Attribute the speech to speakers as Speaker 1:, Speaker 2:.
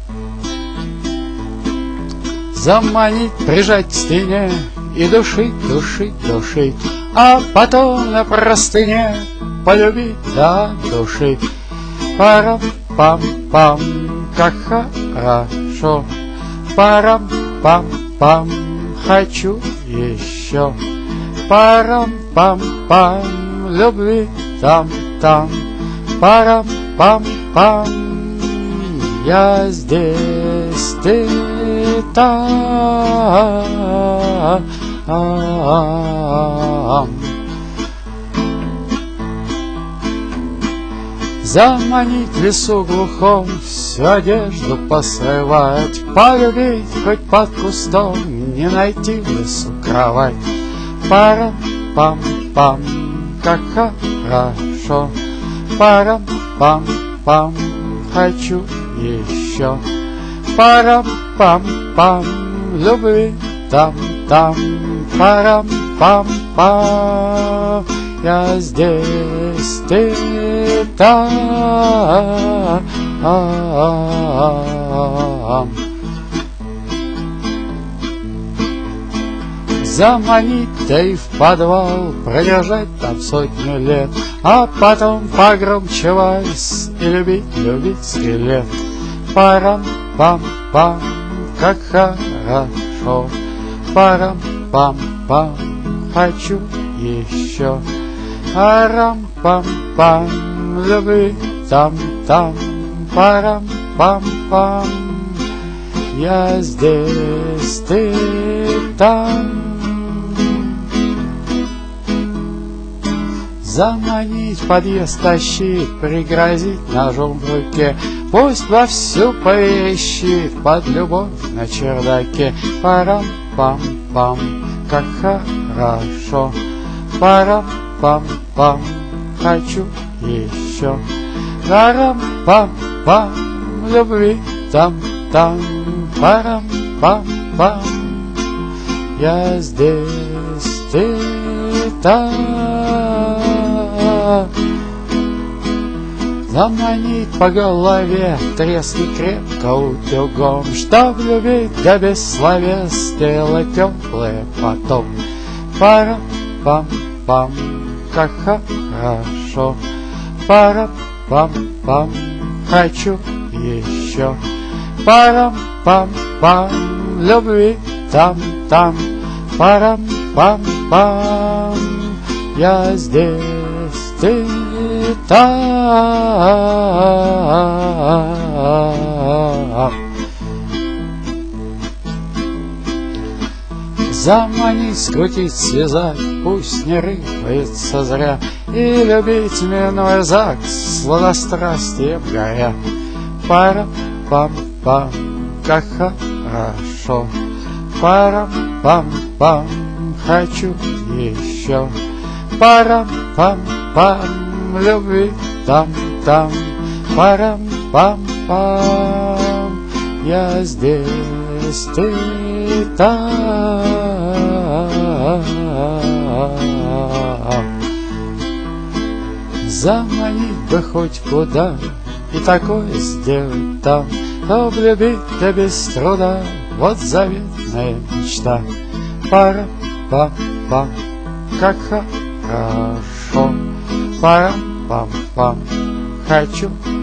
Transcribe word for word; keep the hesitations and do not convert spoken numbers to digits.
Speaker 1: Заманить, прижать к стене и душить, душить, душить, а потом на простыне полюбить до души. Парам-пам-пам, как хорошо, парам-пам-пам, хочу еще. Парам-пам-пам, любви там-там, парам-пам-пам, я здесь, ты там. Заманить в лесу глухом, всю одежду посрывать, полюбить хоть под кустом, не найти в лесу кровать. Парам-пам-пам, как хорошо, парам-пам-пам, хочу еще. Парам-пам-пам, любви там-там, парам-пам-пам, я здесь, ты там. Заманить, да и в подвал, продержать там сотню лет, а потом погромче вальс и любить, любить скелет. Парам-пам-пам, как хорошо, парам-пам-пам, хочу еще. Парам-пам-пам, любви там-там, парам-пам-пам, я здесь, ты там. Заманить, подъезд тащить, пригрозить ножом в руке, пусть вовсю поверещит под любовь на чердаке. Парам-пам-пам, как хорошо, парам-пам-пам, хочу еще. Парам-пам-пам, любви там-там, парам-пам-пам, я здесь, ты там. Заманить по голове, трески крепко утюгом, чтоб любить да бессловесное теплое потом. Парам-пам-пам, как хорошо, парам-пам-пам, хочу еще. Парам-пам-пам, любви там-там, парам-пам-пам, я здесь, ты там. Заманить, скрутить, связать, пусть не рыпается зря, и любить, минуя ЗАГС, сладострастием горя. Парам-пам-пам, как хорошо, парам-пам-пам, хочу еще. Парам-пам-пам, любви там-там, парам-пам-пам, я здесь, ты там. Заманить бы хоть куда и такое сделать там, чтоб любить да без труда, вот заветная мечта. Парам-пам-пам, как хорошо, парам-пам-пам, хочу